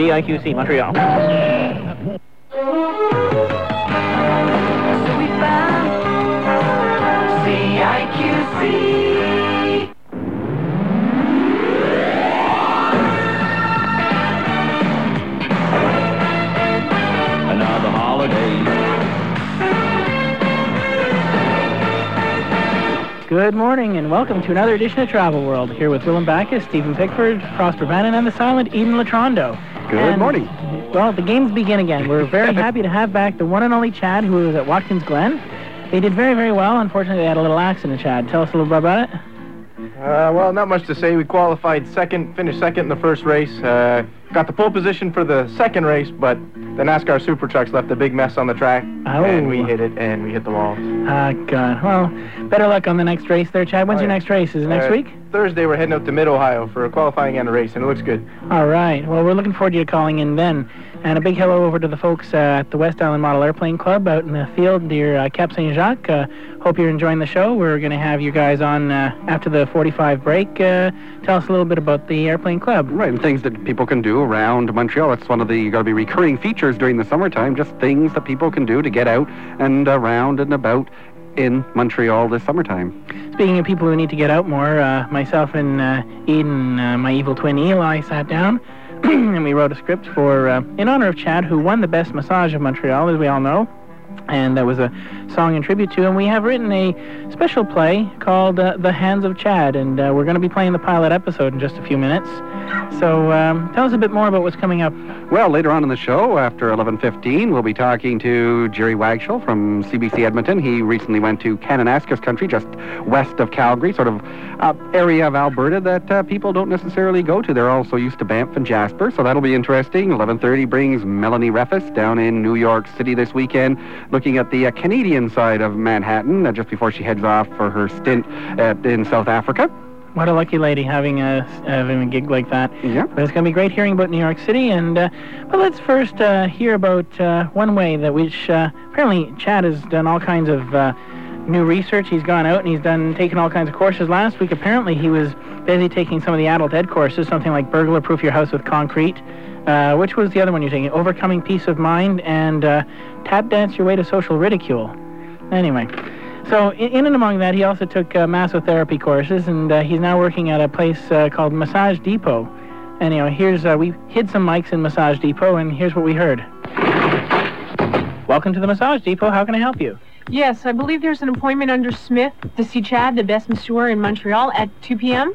CIQC Montreal. So we found CIQC. And now the holidays. Good morning and welcome to another edition of Travel World. Here with Willem Backus, Stephen Pickford, Prosper Bannon, and the silent Eden Latrondo. Good morning. Well, the games begin again. We're very happy to have back the one and only Chad, who was at Watkins Glen. They did very, very well. Unfortunately, they had a little accident, Chad. Tell us a little bit about it. Well, not much to say. We qualified second, finished second in the first race. Got the pole position for the second race, but the NASCAR Super Trucks left a big mess on the track, and we hit it, and we hit the wall. God. Well, better luck on the next race there, Chad. When's your next race? Is it next week? Thursday, we're heading out to Mid-Ohio for a qualifying and a race, and it looks good. All right. Well, we're looking forward to you calling in then. And a big hello over to the folks at the West Island Model Airplane Club out in the field near Cap Saint-Jacques. Hope you're enjoying the show. We're going to have you guys on after the 45 break. Tell us a little bit about the airplane club. Right, and things that people can do around Montreal. It's one of the got to be recurring features during the summertime, just things that people can do to get out and around and about in Montreal this summertime. Speaking of people who need to get out more, myself and Eden, my evil twin Eli, sat down and we wrote a script for in honor of Chad, who won the best massage of Montreal, as we all know. And that was a song in tribute to him. We have written a special play called The Hands of Chad, and we're going to be playing the pilot episode in just a few minutes. So tell us a bit more about what's coming up. Well, later on in the show, after 11:15, we'll be talking to Jerry Wagshall from CBC Edmonton. He recently went to Kananaskis country, just west of Calgary, sort of area of Alberta that people don't necessarily go to. They're also used to Banff and Jasper, so that'll be interesting. 11:30 brings Melanie Refus down in New York City this weekend, looking at the Canadian side of Manhattan just before she heads off for her stint in South Africa. What a lucky lady having a gig like that. Yeah. But it's going to be great hearing about New York City. And but let's first hear about one way that which apparently Chad has done all kinds of new research. He's gone out and he's taken all kinds of courses. Last week, apparently, he was busy taking some of the adult ed courses, something like burglar-proof your house with concrete. Which was the other one you're taking? Overcoming peace of mind and tap dance your way to social ridicule. Anyway. So in and among that, he also took massotherapy courses, and he's now working at a place called Massage Depot. Anyway, here's we hid some mics in Massage Depot, and here's what we heard. Welcome to the Massage Depot. How can I help you? Yes, I believe there's an appointment under Smith to see Chad, the best masseur in Montreal, at 2 p.m.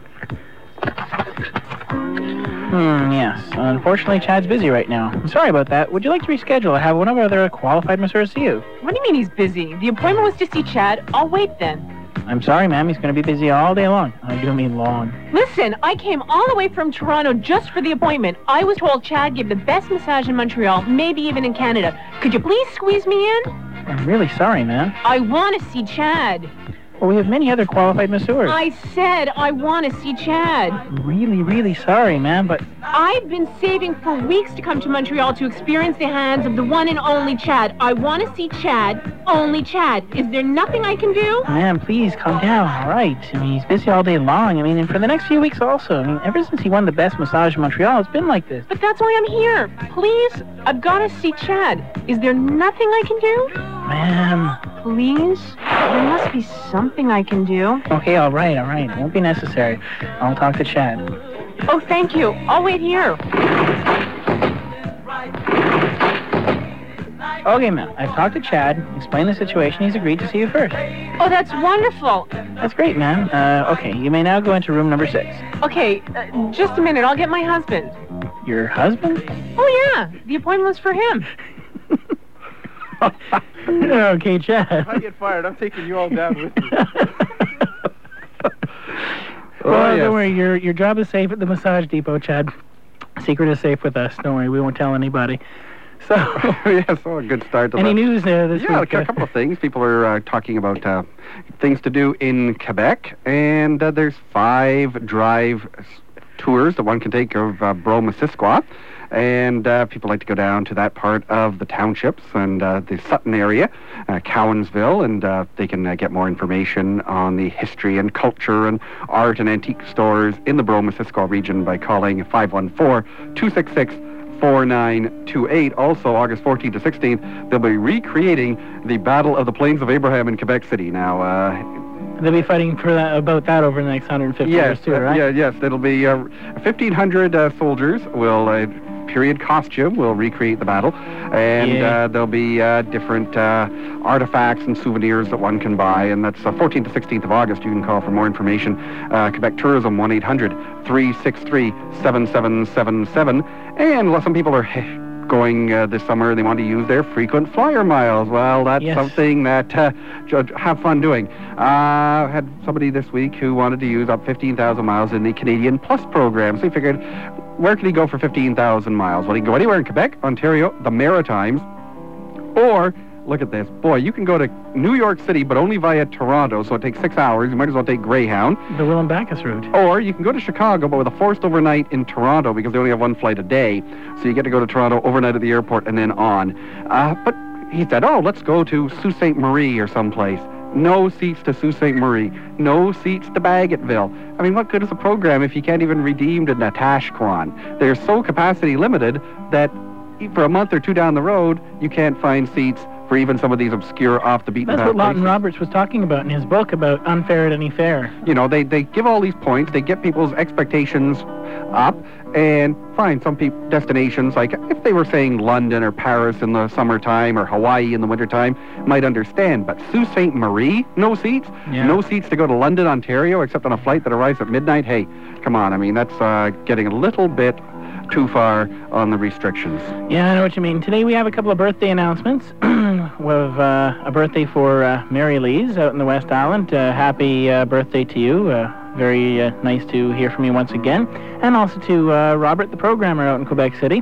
Yes. Unfortunately, Chad's busy right now. I'm sorry about that. Would you like to reschedule? I have one of our other qualified masseurs see you. What do you mean he's busy? The appointment was to see Chad. I'll wait then. I'm sorry, ma'am. He's going to be busy all day long. I do mean long. Listen, I came all the way from Toronto just for the appointment. I was told Chad gave the best massage in Montreal, maybe even in Canada. Could you please squeeze me in? I'm really sorry, ma'am. I want to see Chad. Well, we have many other qualified masseurs. I said I want to see Chad. I'm really, really sorry, ma'am, but... I've been saving for weeks to come to Montreal to experience the hands of the one and only Chad. I want to see Chad, only Chad. Is there nothing I can do? Ma'am, please, calm down, all right? I mean, he's busy all day long. I mean, and for the next few weeks also. I mean, ever since he won the best massage in Montreal, it's been like this. But that's why I'm here. Please, I've got to see Chad. Is there nothing I can do? Ma'am. Please? There must be something I can do. Okay, all right. It won't be necessary. I'll talk to Chad. Oh, thank you. I'll wait here. Okay, ma'am. I've talked to Chad, explained the situation. He's agreed to see you first. Oh, that's wonderful. That's great, ma'am. Okay, you may now go into room number 6. Okay, just a minute. I'll get my husband. Your husband? Oh, yeah. The appointment was for him. Okay, Chad. If I get fired, I'm taking you all down with me. Well, don't worry. Your job is safe at the Massage Depot, Chad. Secret is safe with us. Don't worry. We won't tell anybody. So, yes, a good start to any that. news there this week? Yeah, a couple of things. People are talking about things to do in Quebec, and there's 5 drive tours that one can take of Brome-Missisquoi. And people like to go down to that part of the townships and the Sutton area, Cowansville, and they can get more information on the history and culture and art and antique stores in the Brome-Missisquoi region by calling 514-266 4928. Also, August 14th to 16th, they'll be recreating the Battle of the Plains of Abraham in Quebec City. Now, they'll be fighting for about that over the next 150 years too, right? Yes, it'll be 1,500 soldiers will period costume will recreate the battle, and there'll be different artifacts and souvenirs that one can buy, and that's 14th to 16th of August. You can call for more information. Quebec Tourism, 1-800-363-7777. And some people are going this summer, they want to use their frequent flyer miles. Well, that's something that have fun doing. I had somebody this week who wanted to use up 15,000 miles in the Canadian Plus program, so he figured, where can he go for 15,000 miles? Well, he can go anywhere in Quebec, Ontario, the Maritimes, or, look at this, boy, you can go to New York City, but only via Toronto, so it takes 6 hours. You might as well take Greyhound. The Willem Backus route. Or you can go to Chicago, but with a forced overnight in Toronto, because they only have one flight a day, so you get to go to Toronto, overnight at the airport, and then on. But he said, let's go to Sault Ste. Marie or someplace. No seats to Sault Ste. Marie. No seats to Bagotville. I mean, what good is a program if you can't even redeem to Natashquan? They're so capacity limited that for a month or two down the road, you can't find seats for even some of these obscure off-the-beaten path places. That's what Lawton places. Roberts was talking about in his book about Unfair at Any Fair. You know, they give all these points, they get people's expectations up, and fine, some destinations, like if they were saying London or Paris in the summertime or Hawaii in the wintertime, might understand. But Sault Ste. Marie, no seats? Yeah. No seats to go to London, Ontario, except on a flight that arrives at midnight? Hey, come on, I mean, that's getting a little bit too far on the restrictions. Yeah, I know what you mean. Today we have a couple of birthday announcements. We have a birthday for Mary Lees out in the West Island. Happy birthday to you. Very nice to hear from you once again. And also to Robert, the programmer out in Quebec City.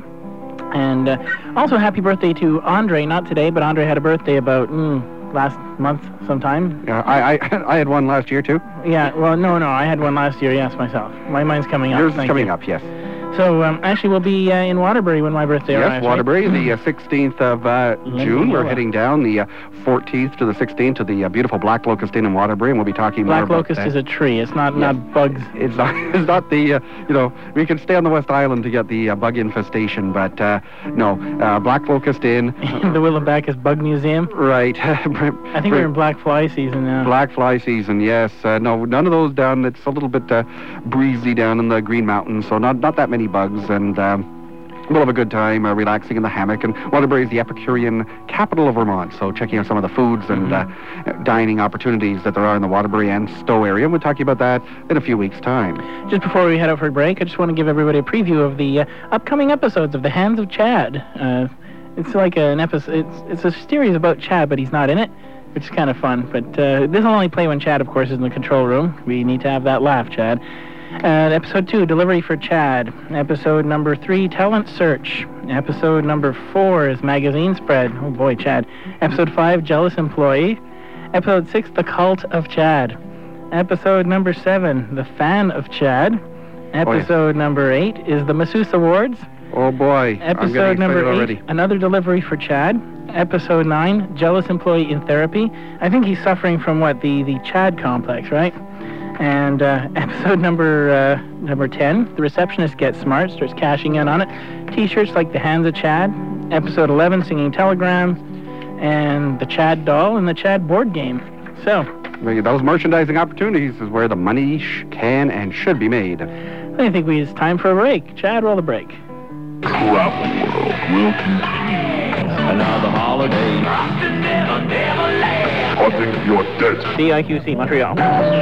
And also happy birthday to Andre, not today, but Andre had a birthday about last month sometime. Yeah, I had one last year too. Yeah, well, no, I had one last year, yes, myself. Mine's coming up. Yours is coming up, yes. So, actually, we'll be in Waterbury when my birthday arrives. Yes, Waterbury, the 16th of June. We're heading down the 14th to the 16th to the beautiful Black Locust Inn in Waterbury, and we'll be talking more about Black Locust is a tree. It's not bugs. It's not the, we can stay on the West Island to get the bug infestation, but no, Black Locust Inn. The Willem Backus Bug Museum. Right. I think we're in black fly season now. Black fly season, yes. No, none of those down. It's a little bit breezy down in the Green Mountains, so not that many bugs, and we'll have a good time relaxing in the hammock. And Waterbury is the Epicurean capital of Vermont, so checking out some of the foods and dining opportunities that there are in the Waterbury and Stowe area. We'll talk about that in a few weeks' time. Just before we head out for a break, I just want to give everybody a preview of the upcoming episodes of The Hands of Chad. It's like an episode. It's a series about Chad, but he's not in it, which is kind of fun. But this will only play when Chad, of course, is in the control room. We need to have that laugh, Chad. Episode 2, Delivery for Chad. Episode number 3, Talent Search. Episode number 4 is Magazine Spread. Oh boy, Chad. Episode 5, Jealous Employee. Episode 6, The Cult of Chad. Episode number 7, The Fan of Chad. Episode number 8 is the Masseuse Awards. Oh boy, Episode number 8, already. Another Delivery for Chad. Episode 9, Jealous Employee in Therapy. I think he's suffering from the Chad complex, right? And episode number 10, The Receptionist Gets Smart, starts cashing in on it. T-shirts like the Hands of Chad. Episode 11, Singing Telegrams, and the Chad Doll and the Chad board game. So, those merchandising opportunities is where the money can and should be made. I think it's time for a break. Chad, roll the break. Travel World will continue. Another holiday. Hunting your dead. DIQC, Montreal.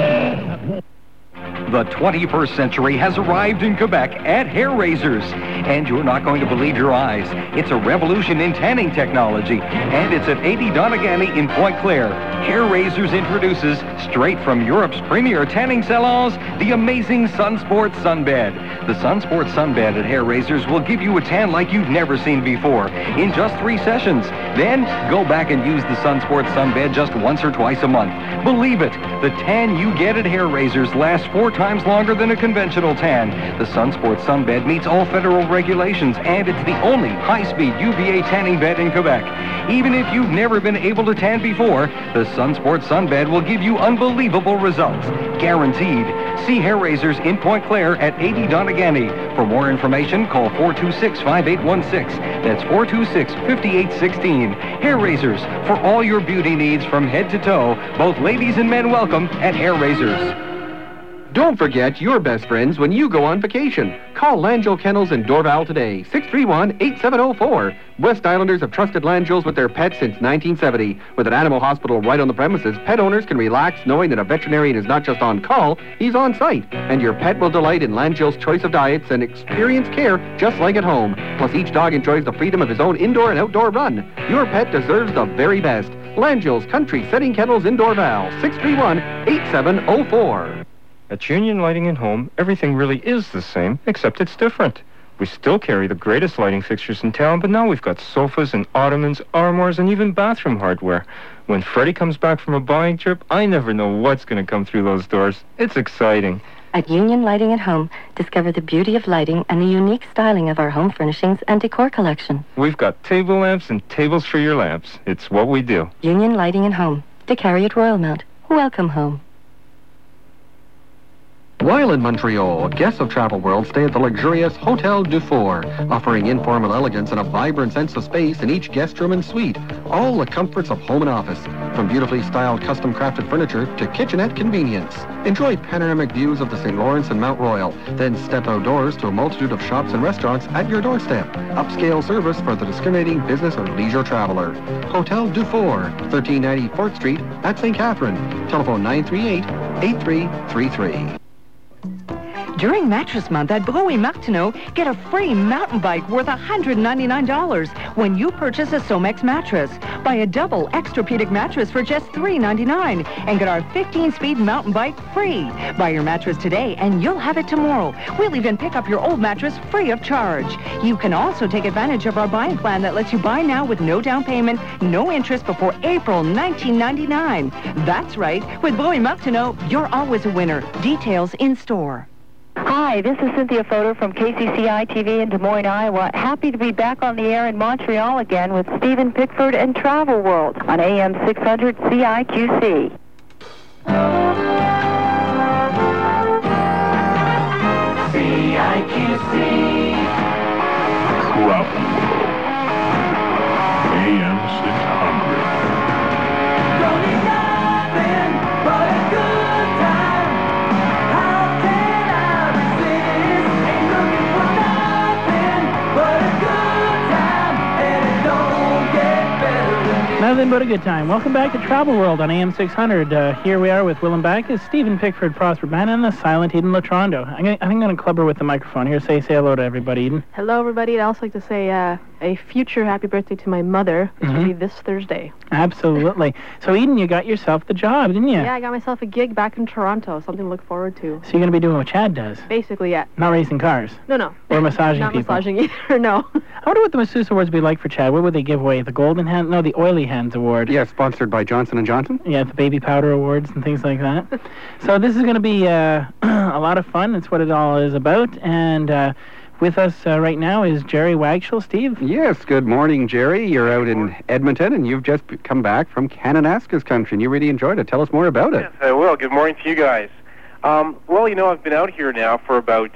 The 21st century has arrived in Quebec at Hair Razors, and you're not going to believe your eyes. It's a revolution in tanning technology, and it's at 80 Donagany in Pointe Claire. Hair Razors introduces, straight from Europe's premier tanning salons, the amazing Sunsport Sunbed. The Sunsport Sunbed at Hair Razors will give you a tan like you've never seen before in just 3 sessions. Then go back and use the Sunsport Sunbed just once or twice a month. Believe it, the tan you get at Hair Razors lasts 4 times longer than a conventional tan. The Sunsport Sunbed meets all federal regulations, and it's the only high-speed UVA tanning bed in Quebec. Even if you've never been able to tan before, the Sunsport Sunbed will give you unbelievable results. Guaranteed. See Hair Raisers in Point Claire at 80 Donegany. For more information, call 426-5816. That's 426-5816. Hair Raisers, for all your beauty needs from head to toe. Both ladies and men welcome at Hair Raisers. Don't forget your best friends when you go on vacation. Call Langell Kennels in Dorval today, 631-8704. West Islanders have trusted Langell's with their pets since 1970. With an animal hospital right on the premises, pet owners can relax knowing that a veterinarian is not just on call, he's on site. And your pet will delight in Langell's choice of diets and experience care just like at home. Plus, each dog enjoys the freedom of his own indoor and outdoor run. Your pet deserves the very best. Langell's Country Setting Kennels in Dorval, 631-8704. At Union Lighting and Home, everything really is the same, except it's different. We still carry the greatest lighting fixtures in town, but now we've got sofas and ottomans, armoires, and even bathroom hardware. When Freddie comes back from a buying trip, I never know what's going to come through those doors. It's exciting. At Union Lighting at Home, discover the beauty of lighting and the unique styling of our home furnishings and decor collection. We've got table lamps and tables for your lamps. It's what we do. Union Lighting at Home, to carry at Royalmount. Welcome home. While in Montreal, guests of Travel World stay at the luxurious Hotel Dufour, offering informal elegance and a vibrant sense of space in each guest room and suite. All the comforts of home and office, from beautifully styled custom-crafted furniture to kitchenette convenience. Enjoy panoramic views of the St. Lawrence and Mount Royal, then step outdoors to a multitude of shops and restaurants at your doorstep. Upscale service for the discriminating business or leisure traveler. Hotel Dufour, 1390 4th Street at St. Catherine. Telephone 938-8333. During Mattress Month at Brouille Martineau, get a free mountain bike worth $199 when you purchase a Somex mattress. Buy a double Extrapedic mattress for just $399 and get our 15-speed mountain bike free. Buy your mattress today and you'll have it tomorrow. We'll even pick up your old mattress free of charge. You can also take advantage of our buying plan that lets you buy now with no down payment, no interest before April 1999. That's right. With Brouille Martineau, you're always a winner. Details in store. Hi, this is Cynthia Fodor from KCCI-TV in Des Moines, Iowa. Happy to be back on the air in Montreal again with Stephen Pickford and Travel World on AM 600 CIQC. CIQC. Travel World. AM 600. Nothing but a good time. Welcome back to Travel World on AM 600. Here we are with Willem Backus, Stephen Pickford, Prosper Bannon, and the silent Eden Latrondo. I'm going to club her with the microphone here. Say hello to everybody, Eden. Hello, everybody. I'd also like to say a future happy birthday to my mother, which will be this Thursday. Absolutely. So, Eden, you got yourself the job, didn't you? Yeah, I got myself a gig back in Toronto, something to look forward to. So you're going to be doing what Chad does? Basically, yeah. Not racing cars? No. Or massaging Not people? Not massaging either, no. I wonder what the Masseuse Awards would be like for Chad. What would they give away? The Golden Hand? No, the Oily Hands Award. Yeah, sponsored by Johnson & Johnson. Yeah, the Baby Powder Awards and things like that. So this is going to be a lot of fun. It's what it all is about. And with us right now is Jerry Wagshall. Steve? Yes, good morning, Jerry. You're out in Edmonton, and you've just come back from Kananaskis country, and you really enjoyed it. Tell us more about it. Yes, I will. Good morning to you guys. Well, I've been out here now for about,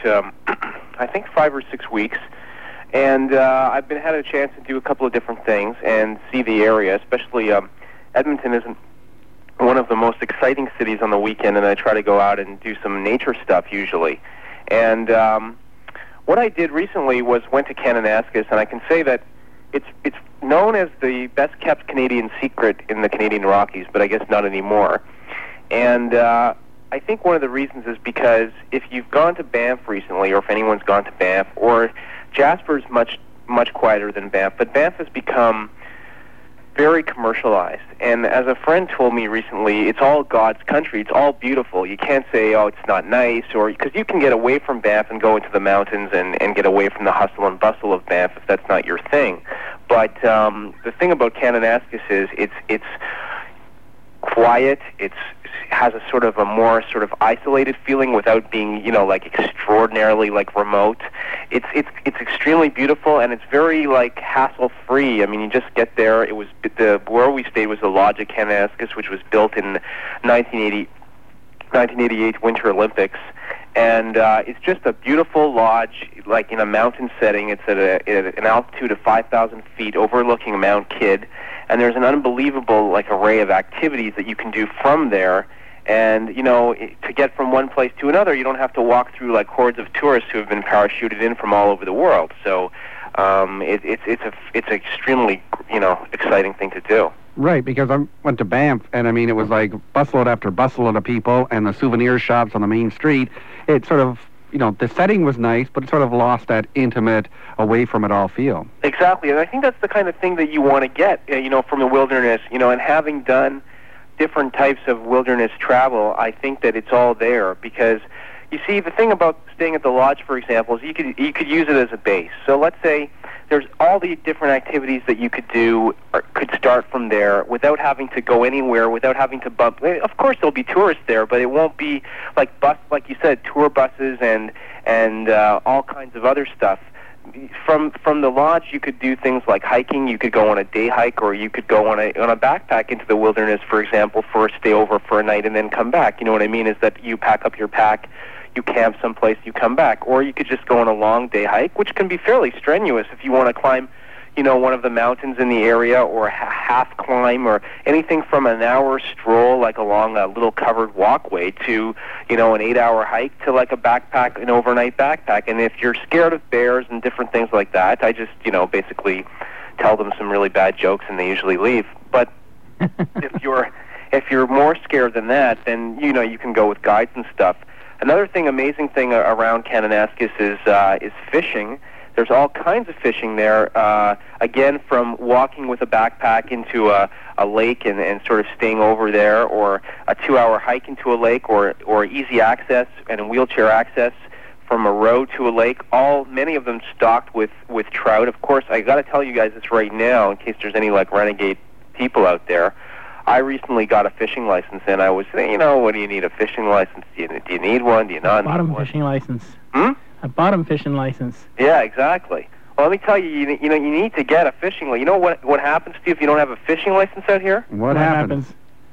I think, 5 or 6 weeks. And I've had a chance to do a couple of different things and see the area, especially Edmonton isn't one of the most exciting cities on the weekend, and I try to go out and do some nature stuff usually. And what I did recently was went to Kananaskis, and I can say that it's known as the best-kept Canadian secret in the Canadian Rockies, but I guess not anymore. And I think one of the reasons is because if you've gone to Banff recently, or if anyone's gone to Banff, or Jasper's much quieter than Banff, but Banff has become very commercialized. And as a friend told me recently, it's all God's country. It's all beautiful. You can't say, oh, it's not nice, or because you can get away from Banff and go into the mountains and get away from the hustle and bustle of Banff if that's not your thing. But the thing about Kananaskis is it's quiet. It has a sort of a more sort of isolated feeling without being, like extraordinarily like remote. It's extremely beautiful, and it's very like hassle-free. I mean, you just get there. It was where we stayed was the Lodge at Kananaskis, which was built in 1988 Winter Olympics. And it's just a beautiful lodge, like in a mountain setting. It's at an altitude of 5,000 feet overlooking Mount Kidd. And there's an unbelievable array of activities that you can do from there. And, to get from one place to another, you don't have to walk through hordes of tourists who have been parachuted in from all over the world. So it's an extremely, exciting thing to do. Right, because I went to Banff, and it was busload after busload of people, and the souvenir shops on the main street. It sort of, the setting was nice, but it sort of lost that intimate, away from it all feel. Exactly, and I think that's the kind of thing that you want to get, from the wilderness, and having done different types of wilderness travel, I think that it's all there, because you see, the thing about staying at the lodge, for example, is you could use it as a base. So let's say there's all these different activities that you could do, or could start from there without having to go anywhere, without having to bump. Of course, there'll be tourists there, but it won't be like you said, tour buses and all kinds of other stuff. From the lodge, you could do things like hiking. You could go on a day hike, or you could go on a backpack into the wilderness, for example, for a stay over for a night and then come back. You know what I mean? Is that you pack up your pack, you camp someplace, you come back. Or you could just go on a long day hike, which can be fairly strenuous if you want to climb, one of the mountains in the area, or half climb, or anything from an hour stroll, along a little covered walkway, to, an 8-hour hike, to a backpack, an overnight backpack. And if you're scared of bears and different things like that, I just, basically tell them some really bad jokes and they usually leave. But if you're more scared than that, then, you can go with guides and stuff. Another amazing thing around Kananaskis is fishing. There's all kinds of fishing there. Again, from walking with a backpack into a lake and sort of staying over there, or a 2-hour hike into a lake, or easy access and wheelchair access from a road to a lake. Many of them stocked with trout. Of course, I got to tell you guys this right now, in case there's any renegade people out there. I recently got a fishing license, and I was saying, what do you need a fishing license? Do you need one? Do you not need one? Bottom fishing license. A bottom fishing license. Yeah, exactly. Well, let me tell you, you need to get a fishing license. You know what happens to you if you don't have a fishing license out here? What happens?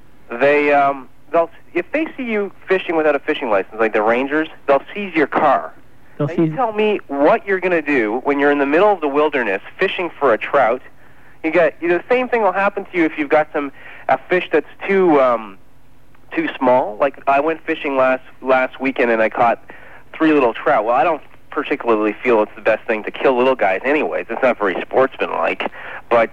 They'll if they see you fishing without a fishing license, like the rangers, they'll seize your car. You tell me what you're going to do when you're in the middle of the wilderness fishing for a trout. The same thing will happen to you if you've got a fish that's too small. Like I went fishing last weekend and I caught 3 little trout. Well, I don't particularly feel it's the best thing to kill little guys anyways. It's not very sportsmanlike. But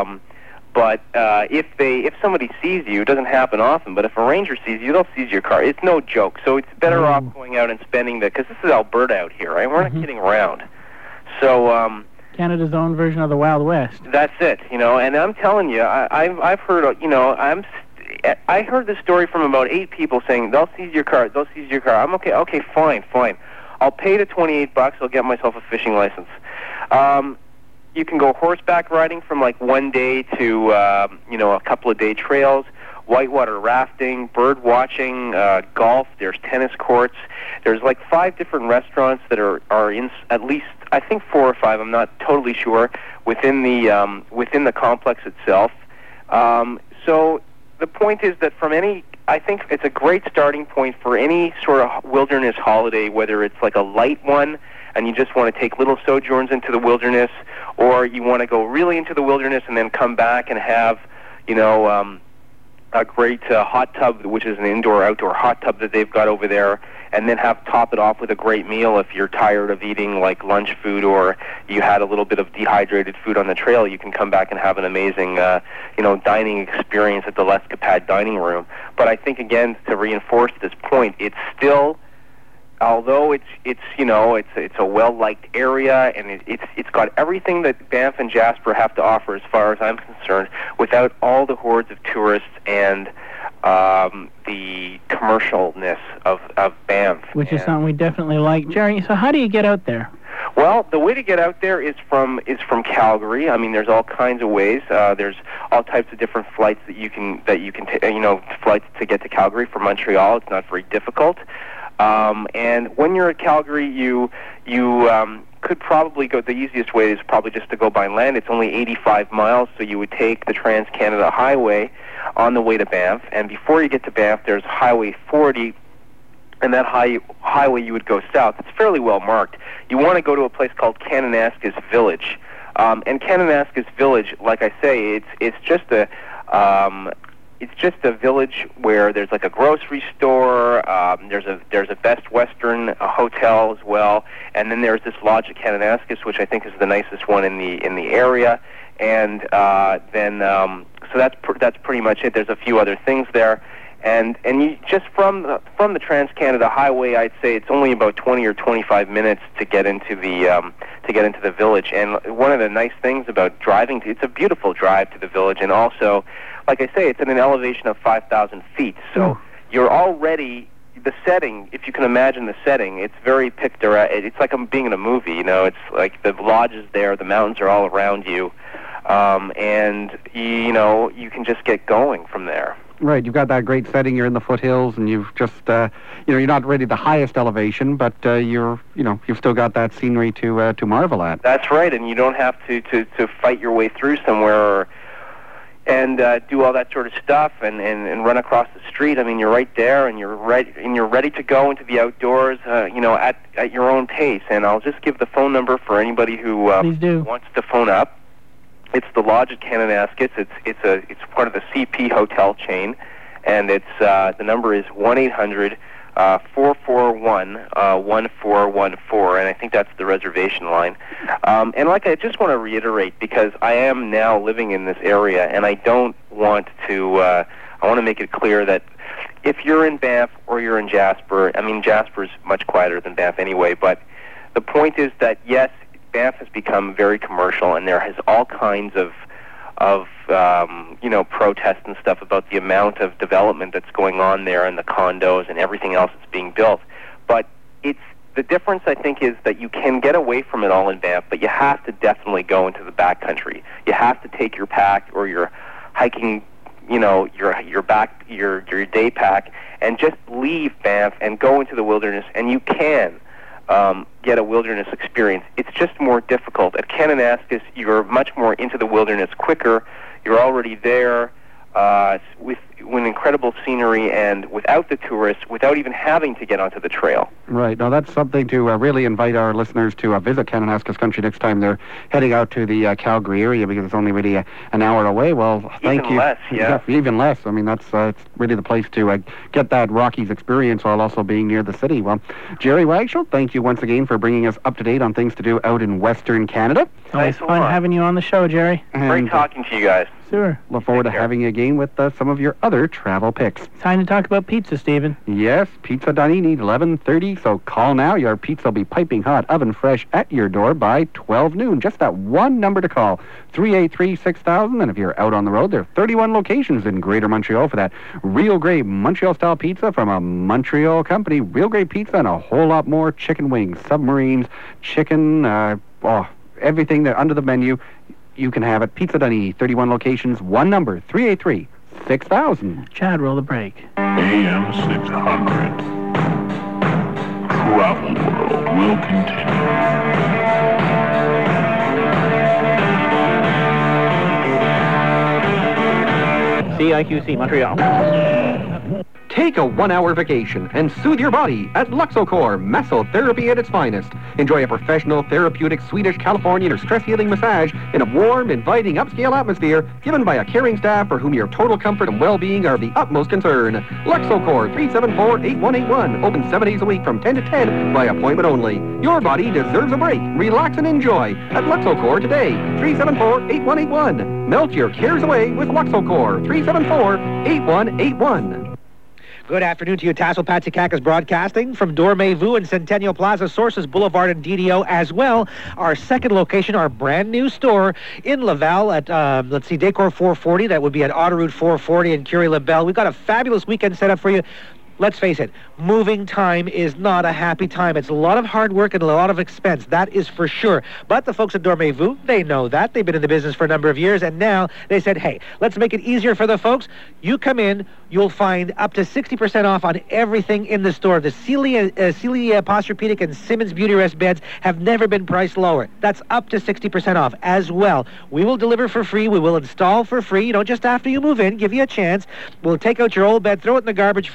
if somebody sees you, it doesn't happen often, but if a ranger sees you, they'll seize your car. It's no joke. So it's better off going out and spending because this is Alberta out here, right? We're not kidding around. So Canada's own version of the Wild West. That's it, and I'm telling you, I've heard, I heard this story from about 8 people saying they'll seize your car. I'm okay, fine. I'll pay the $28. I'll get myself a fishing license. You can go horseback riding from one day to a couple of day trails, whitewater rafting, bird watching, golf. There's tennis courts. There's 5 different restaurants that are in at least I think 4 or 5. I'm not totally sure within the complex itself. So the point is that I think it's a great starting point for any sort of wilderness holiday, whether it's a light one and you just want to take little sojourns into the wilderness, or you want to go really into the wilderness and then come back and have, a great hot tub, which is an indoor-outdoor hot tub that they've got over there, and then top it off with a great meal if you're tired of eating lunch food, or you had a little bit of dehydrated food on the trail. You can come back and have an amazing, dining experience at the Lescapade dining room. But I think, again, to reinforce this point, it's still, although it's a well-liked area, and it's got everything that Banff and Jasper have to offer as far as I'm concerned, without all the hordes of tourists and the commercialness of Banff. Which is something we definitely like. Jerry, so how do you get out there? Well, the way to get out there is from Calgary. I mean, there's all kinds of ways. There's all types of different flights that you can flights to get to Calgary from Montreal. It's not very difficult. And when you're at Calgary, you could probably go, the easiest way is probably just to go by land. It's only 85 miles, so you would take the Trans-Canada Highway on the way to Banff. And before you get to Banff, there's Highway 40, and that highway you would go south. It's fairly well marked. You want to go to a place called Kananaskis Village. And Kananaskis Village, like I say, it's just a village where there's like a grocery store, there's a Best Western hotel as well, and then there's this Lodge at Kananaskis, which I think is the nicest one in the area. And so that's pretty much it. There's a few other things there. And you just from the Trans-Canada Highway, I'd say it's only about 20 or 25 minutes to get into the village. And one of the nice things about driving, it's a beautiful drive to the village, and also, like I say, it's at an elevation of 5,000 feet. So you're already, the setting, if you can imagine the setting, it's very picturesque. It's like I'm being in a movie. You know, it's like the lodge is there, the mountains are all around you, and you can just get going from there. Right, you've got that great setting. You're in the foothills, and you've just, you're not really the highest elevation, but you've still got that scenery to marvel at. That's right, and you don't have to fight your way through somewhere and do all that sort of stuff and run across the street. I mean, you're right there, and you're ready to go into the outdoors, at your own pace. And I'll just give the phone number for anybody who wants to phone up. It's the Lodge at Kananaskis. It's part of the CP hotel chain, and it's the number is 1-800-441-1414, and I think that's the reservation line. And I just want to reiterate, because I am now living in this area, and I don't want to. I want to make it clear that if you're in Banff or you're in Jasper, I mean Jasper's much quieter than Banff anyway, but the point is that yes, Banff has become very commercial, and there has all kinds of protests and stuff about the amount of development that's going on there, and the condos and everything else that's being built. But the difference, I think, is that you can get away from it all in Banff, but you have to definitely go into the backcountry. You have to take your pack or your hiking, your day pack, and just leave Banff and go into the wilderness, and you can get a wilderness experience. It's just more difficult. At Kananaskis, you're much more into the wilderness quicker. You're already there with incredible scenery and without the tourists, without even having to get onto the trail. Right. Now, that's something to really invite our listeners to visit Kananaskis Country next time they're heading out to the Calgary area, because it's only really an hour away. Well, thank you. Even less, yeah. Even less. I mean, that's it's really the place to get that Rockies experience while also being near the city. Well, Jerry Wagshall, thank you once again for bringing us up to date on things to do out in Western Canada. Always fun having you on the show, Jerry. Great talking to you guys. Sure. Look forward to having you again with some of your other travel picks. Time to talk about pizza, Stephen. Yes, Pizza Donini, 11:30. So call now. Your pizza will be piping hot, oven fresh at your door by 12 noon. Just that one number to call, 383-6000. And if you're out on the road, there are 31 locations in Greater Montreal for that real great Montreal-style pizza from a Montreal company. Real great pizza and a whole lot more. Chicken wings, submarines, chicken, everything that under the menu. You can have it. Pizza Donini, 31 locations, one number, 383-6000. Chad, roll the break. AM 600. Travel World will continue. CIQC Montreal. Take a 1-hour vacation and soothe your body at Luxocor Massotherapy at its finest. Enjoy a professional, therapeutic, Swedish, Californian, or stress-healing massage in a warm, inviting, upscale atmosphere given by a caring staff for whom your total comfort and well-being are of the utmost concern. Luxocor, 374-8181. Open 7 days a week from 10 to 10 by appointment only. Your body deserves a break. Relax and enjoy at Luxocor today. 374-8181. Melt your cares away with Luxocor. 374-8181. Good afternoon to you. Tassel Patsikakas broadcasting from Dormez-vous and Centennial Plaza, Sources Boulevard and DDO as well. Our second location, our brand new store in Laval at, Decor 440. That would be at Autoroute 440 and Curie-Labelle. We've got a fabulous weekend set up for you. Let's face it, moving time is not a happy time. It's a lot of hard work and a lot of expense. That is for sure. But the folks at Dormez-vous, they know that. They've been in the business for a number of years, and now they said, hey, let's make it easier for the folks. You come in, you'll find up to 60% off on everything in the store. The Celia Posturepedic and Simmons Beauty Rest beds have never been priced lower. That's up to 60% off as well. We will deliver for free. We will install for free. Just after you move in, give you a chance. We'll take out your old bed, throw it in the garbage for you, and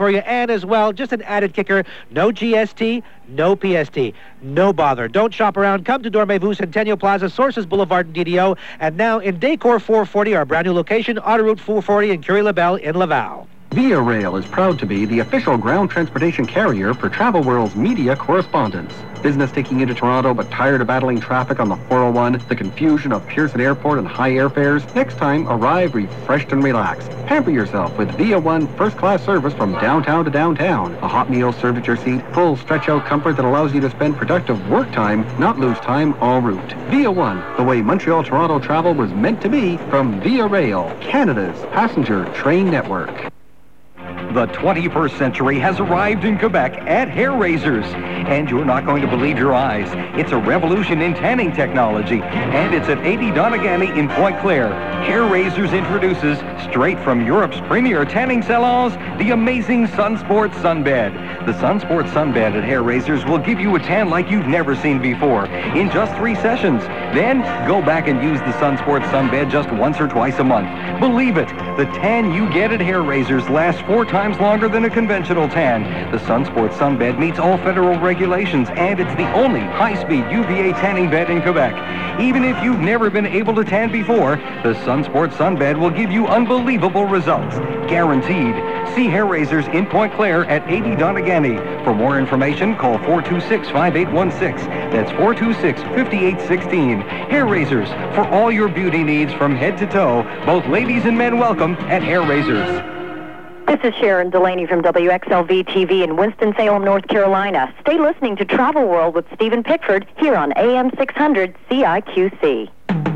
online as well. Just an added kicker. No GST, no PST. No bother. Don't shop around. Come to Dormez-vous, Centennial Plaza, Sources Boulevard in DDO. And now in Daycor 440, our brand new location, Autoroute 440 in Curie-Labelle in Laval. Via Rail is proud to be the official ground transportation carrier for Travel World's media correspondents. Business taking into Toronto but tired of battling traffic on the 401, the confusion of Pearson Airport and high airfares? Next time, arrive refreshed and relaxed. Pamper yourself with Via One first-class service from downtown to downtown. A hot meal served at your seat, full stretch-out comfort that allows you to spend productive work time, not lose time en route. Via One, the way Montreal-Toronto travel was meant to be from Via Rail, Canada's passenger train network. The 21st century has arrived in Quebec at Hair Razors. And you're not going to believe your eyes. It's a revolution in tanning technology. And it's at 80 Donagany in Pointe Claire. Hair Razors introduces, straight from Europe's premier tanning salons, the amazing Sunsport Sunbed. The Sunsport Sunbed at Hair Razors will give you a tan like you've never seen before in just 3 sessions. Then go back and use the Sunsport Sunbed just once or twice a month. Believe it, the tan you get at Hair Razors lasts 4 times longer than a conventional tan. The Sunsport Sunbed meets all federal regulations, and it's the only high-speed UVA tanning bed in Quebec. Even if you've never been able to tan before, the Sunsport Sunbed will give you unbelievable results. Guaranteed. See Hair Razors in Pointe Claire at 80 Donagany. For more information, call 426-5816. That's 426-5816. Hair Razors, for all your beauty needs from head to toe. Both ladies and men welcome at Hair Razors. This is Sharon Delaney from WXLV-TV in Winston-Salem, North Carolina. Stay listening to Travel World with Stephen Pickford here on AM 600 CIQC.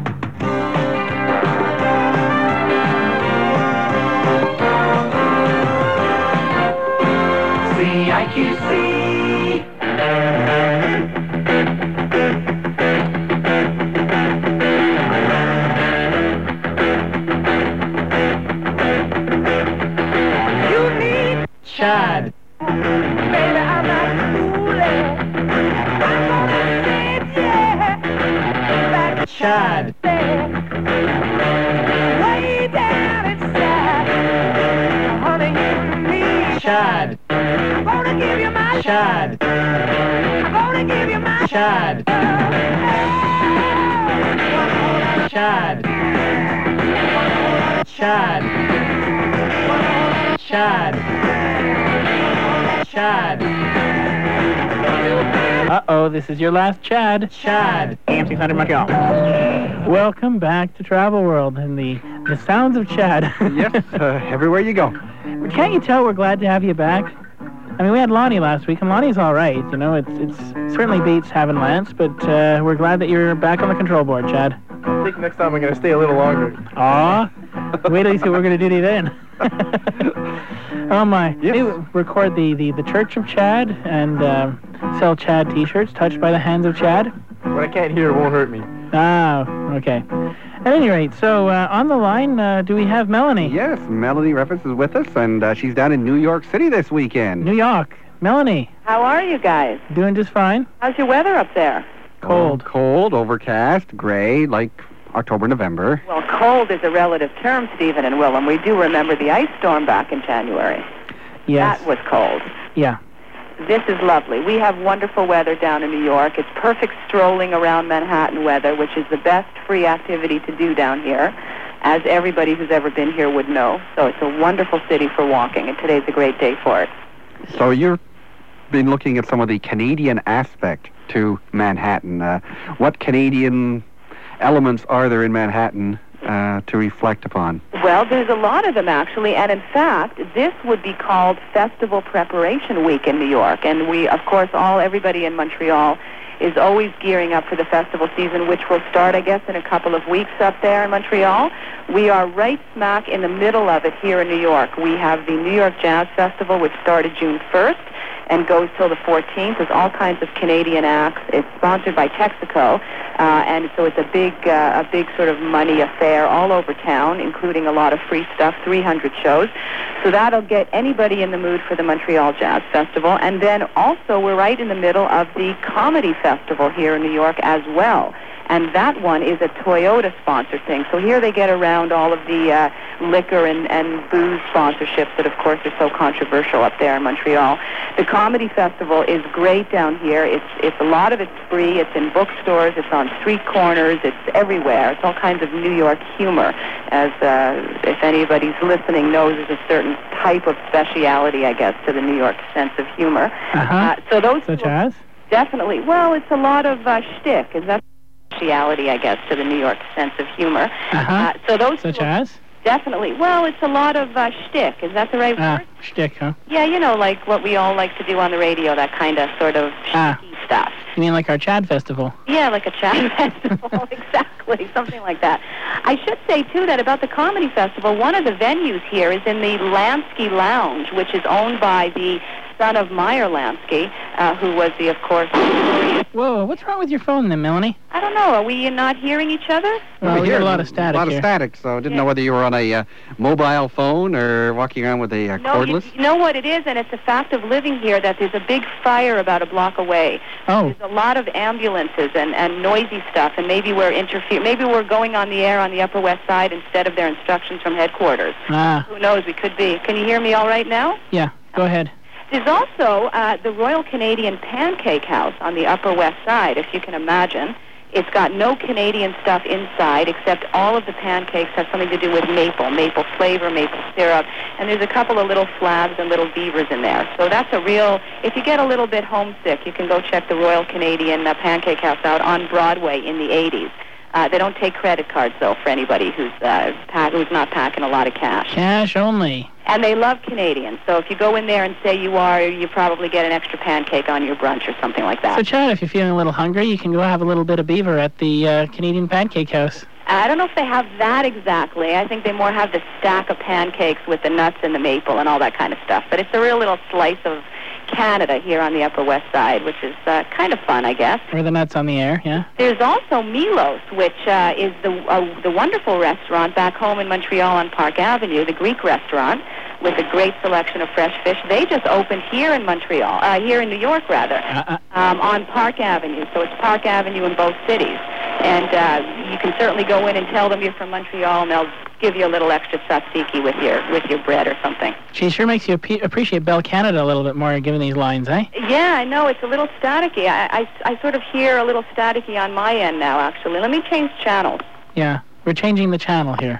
CIQC. Chad. Baby, I'm not fooling. I'm gonna say it, yeah. Back Chad. Way down inside. Honey, you and me. Chad. I'm gonna give you my Chad. I'm gonna give you my Chad. Chad. Chad. Chad. Chad. Uh-oh, this is your last Chad. Chad. AM 600 Montreal. Welcome back to Travel World and the sounds of Chad. Yes, everywhere you go. But can't you tell we're glad to have you back? I mean, we had Lonnie last week, and Lonnie's all right. You know, it's certainly beats having Lance, but we're glad that you're back on the control board, Chad. I think next time I'm going to stay a little longer. Aw. Wait till you see what we're going to do to you then. Oh, my. Yes. We record the Church of Chad and sell Chad T-shirts, touched by the hands of Chad. What I can't hear won't hurt me. Ah, okay. At any rate, so on the line, do we have Melanie? Yes, Melanie Reffes is with us, and she's down in New York City this weekend. New York. Melanie. How are you guys? Doing just fine. How's your weather up there? Cold. Cold, overcast, gray, like October, November. Well, cold is a relative term, Stephen and Willem. We do remember the ice storm back in January. Yes. That was cold. Yeah. This is lovely. We have wonderful weather down in New York. It's perfect strolling around Manhattan weather, which is the best free activity to do down here, as everybody who's ever been here would know. So it's a wonderful city for walking, and today's a great day for it. So you've been looking at some of the Canadian aspect to Manhattan. What Canadian elements are there in Manhattan to reflect upon? Well, there's a lot of them, actually, and in fact, this would be called Festival Preparation Week in New York, and we, of course, everybody in Montreal is always gearing up for the festival season, which will start, I guess, in a couple of weeks up there in Montreal. We are right smack in the middle of it here in New York. We have the New York Jazz Festival, which started June 1st and goes till the 14th. There's all kinds of Canadian acts. It's sponsored by Texaco, and so it's a big sort of money affair all over town, including a lot of free stuff, 300 shows. So that'll get anybody in the mood for the Montreal Jazz Festival. And then also we're right in the middle of the Comedy Festival here in New York as well. and that one is a Toyota sponsored thing. So here they get around all of the liquor and booze sponsorships that, of course, are so controversial up there in Montreal. The Comedy Festival is great down here. It's a lot of it's free. It's in bookstores. It's on street corners. It's everywhere. It's all kinds of New York humor. As if anybody's listening knows, there's a certain type of speciality, I guess, to the New York sense of humor. So those Such as? Definitely. Well, it's a lot of shtick, and that's speciality, I guess, to the New York sense of humor. So those Such as? Definitely. Well, it's a lot of shtick. Is that the right word? Shtick, huh? Yeah, you know, like what we all like to do on the radio, that kind of sort of shticky stuff. You mean like our Chad Festival? Yeah, like a Chad Festival, exactly, something like that. I should say, too, that about the Comedy Festival, one of the venues here is in the Lansky Lounge, which is owned by the son of Meyer Lansky, who was the, of course... Whoa, what's wrong with your phone then, Melanie? I don't know. Are we not hearing each other? Well, we hear a lot of static A lot here. of static, so I didn't know whether you were on a mobile phone or walking around with a cordless. You know what it is, and it's a fact of living here, that there's a big fire about a block away. Oh. There's a lot of ambulances and noisy stuff, and maybe we're going on the air on the Upper West Side instead of their instructions from headquarters. Who knows? We could be. Can you hear me all right now? Yeah, go ahead. There's also the Royal Canadian Pancake House on the Upper West Side, if you can imagine. It's got no Canadian stuff inside, except all of the pancakes have something to do with maple flavor, maple syrup, and there's a couple of little slabs and little beavers in there. So that's a real, if you get a little bit homesick, you can go check the Royal Canadian Pancake House out on Broadway in the 80s. They don't take credit cards, though, for anybody who's not packing a lot of cash. Cash only. And they love Canadians, so if you go in there and say you are, you probably get an extra pancake on your brunch or something like that. So, Chad, if you're feeling a little hungry, you can go have a little bit of beaver at the Canadian Pancake House. I don't know if they have that exactly. I think they more have the stack of pancakes with the nuts and the maple and all that kind of stuff. But it's a real little slice of Canada here on the Upper West Side, which is kind of fun, I guess. Or the nuts on the air, yeah. There's also Milos, which is the wonderful restaurant back home in Montreal on Park Avenue, the Greek restaurant, with a great selection of fresh fish. They just opened here in Montreal, here in New York, rather, on Park Avenue. So it's Park Avenue in both cities. And you can certainly go in and tell them you're from Montreal, and they'll give you a little extra tzatziki with your bread or something. She sure makes you appreciate Bell Canada a little bit more given these lines, eh? Yeah, I know. It's a little staticky. I sort of hear a little staticky on my end now, actually. Let me change channels. Yeah, we're changing the channel here.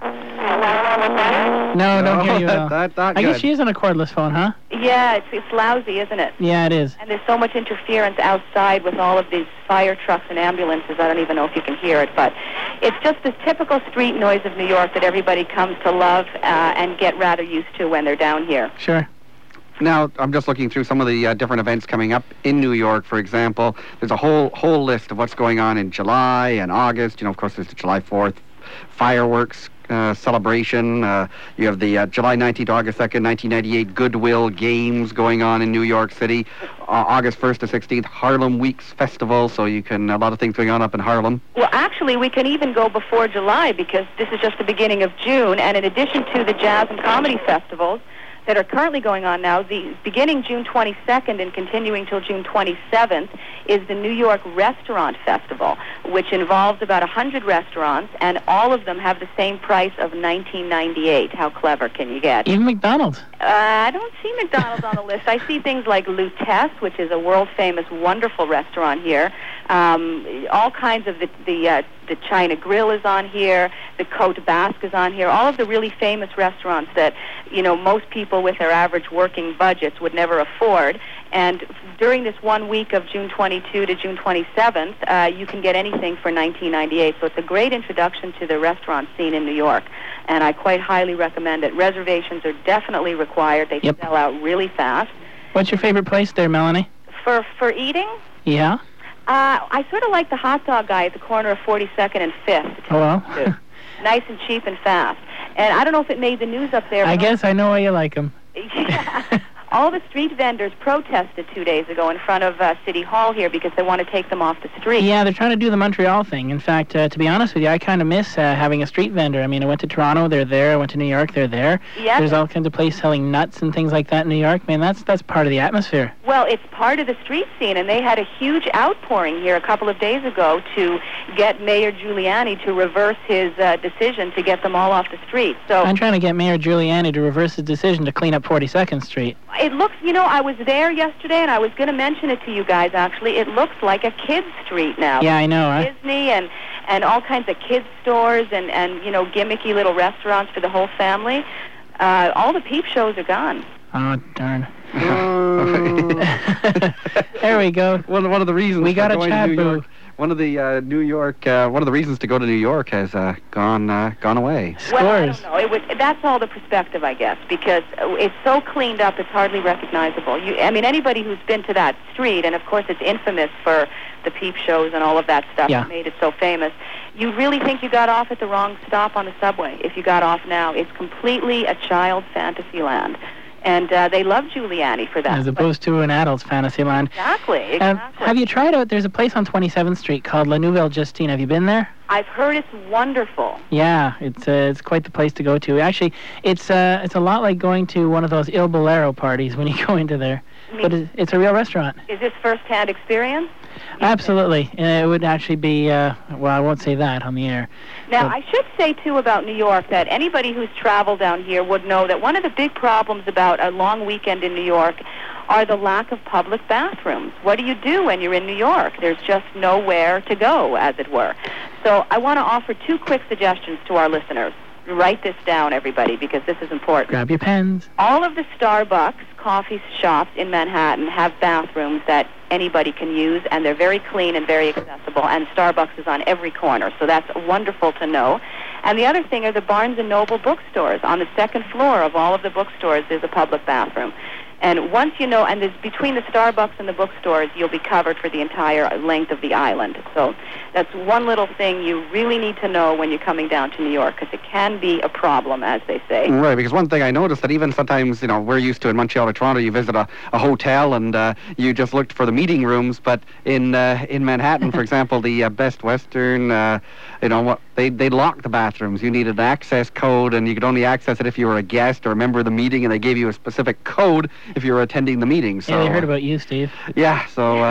No, don't hear you at all. I guess she is on a cordless phone, huh? Yeah, it's lousy, isn't it? Yeah, it is. And there's so much interference outside with all of these fire trucks and ambulances, I don't even know if you can hear it, but it's just this typical street noise of New York that everybody comes to love and get rather used to when they're down here. Sure. Now, I'm just looking through some of the different events coming up in New York, for example. There's a whole list of what's going on in July and August. You know, of course, there's the July 4th fireworks celebration. You have the July 19th to August 2nd, 1998 Goodwill Games going on in New York City. August 1st to 16th, Harlem Weeks Festival, so you can, a lot of things going on up in Harlem. Well, actually, we can even go before July because this is just the beginning of June, and in addition to the jazz and comedy festivals that are currently going on now, the beginning June 22nd and continuing till June 27th is the New York Restaurant Festival, which involves about 100 restaurants, and all of them have the same price of $19.98. How clever can you get? Even McDonald's. I don't see McDonald's on the list. I see things like Lutece, which is a world-famous, wonderful restaurant here. All kinds of the China Grill is on here. The Côte Basque is on here. All of the really famous restaurants that, you know, most people with their average working budgets would never afford. And during this 1 week of June 22 to June 27th, you can get anything for $19.98. So it's a great introduction to the restaurant scene in New York. And I quite highly recommend it. Reservations are definitely required. They sell out really fast. What's your favorite place there, Melanie? For eating? Yeah? I sort of like the hot dog guy at the corner of 42nd and 5th. Oh, well. Nice and cheap and fast. And I don't know if it made the news up there. I guess I know why you like them. Yeah. all the street vendors protested 2 days ago in front of City Hall here because they want to take them off the street. Yeah, they're trying to do the Montreal thing. In fact, to be honest with you, I kind of miss having a street vendor. I mean, I went to Toronto, they're there. I went to New York, they're there. Yeah. There's all kinds of places selling nuts and things like that in New York. Man, that's part of the atmosphere. Well, it's part of the street scene, and they had a huge outpouring here a couple of days ago to get Mayor Giuliani to reverse his decision to get them all off the street. So I'm trying to get Mayor Giuliani to reverse his decision to clean up 42nd Street. it looks, I was there yesterday, and I was going to mention it to you guys, actually. It looks like a kid's street now. Yeah, I know. Disney and all kinds of kids' stores and gimmicky little restaurants for the whole family. All the peep shows are gone. Oh, darn. There we go. One of the reasons we got a chat booth. One of the one of the reasons to go to New York has gone away. Well, I don't know. That's all the perspective, I guess, because it's so cleaned up, it's hardly recognizable. Anybody who's been to that street, and of course it's infamous for the peep shows and all of that stuff that made it so famous. You really think you got off at the wrong stop on the subway if you got off now. It's completely a child's fantasy land. And they love Giuliani for that. As opposed to an adult's fantasy land. Exactly. Have you tried out, there's a place on 27th Street called La Nouvelle Justine. Have you been there? I've heard it's wonderful. Yeah, it's quite the place to go to. Actually, it's a lot like going to one of those Il Bolero parties when you go into there. But it's a real restaurant. Is this first-hand experience? Absolutely. It would actually be, I won't say that on the air. Now, I should say, too, about New York, that anybody who's traveled down here would know that one of the big problems about a long weekend in New York are the lack of public bathrooms. What do you do when you're in New York? There's just nowhere to go, as it were. So I want to offer two quick suggestions to our listeners. Write this down, everybody, because this is important. Grab your pens. All of the Starbucks coffee shops in Manhattan have bathrooms that anybody can use, and they're very clean and very accessible, and Starbucks is on every corner, so that's wonderful to know. And the other thing are the Barnes & Noble bookstores. On the second floor of all of the bookstores, there's a public bathroom. And once you know, and there's between the Starbucks and the bookstores, you'll be covered for the entire length of the island. So that's one little thing you really need to know when you're coming down to New York, because it can be a problem, as they say. Right, because one thing I noticed that even sometimes, we're used to in Montreal or Toronto, you visit a hotel and you just looked for the meeting rooms, but in Manhattan, for example, the Best Western, they locked the bathrooms. You needed an access code, and you could only access it if you were a guest or a member of the meeting, and they gave you a specific code if you were attending the meeting. So, yeah, they heard about you, Steve. Yeah, so,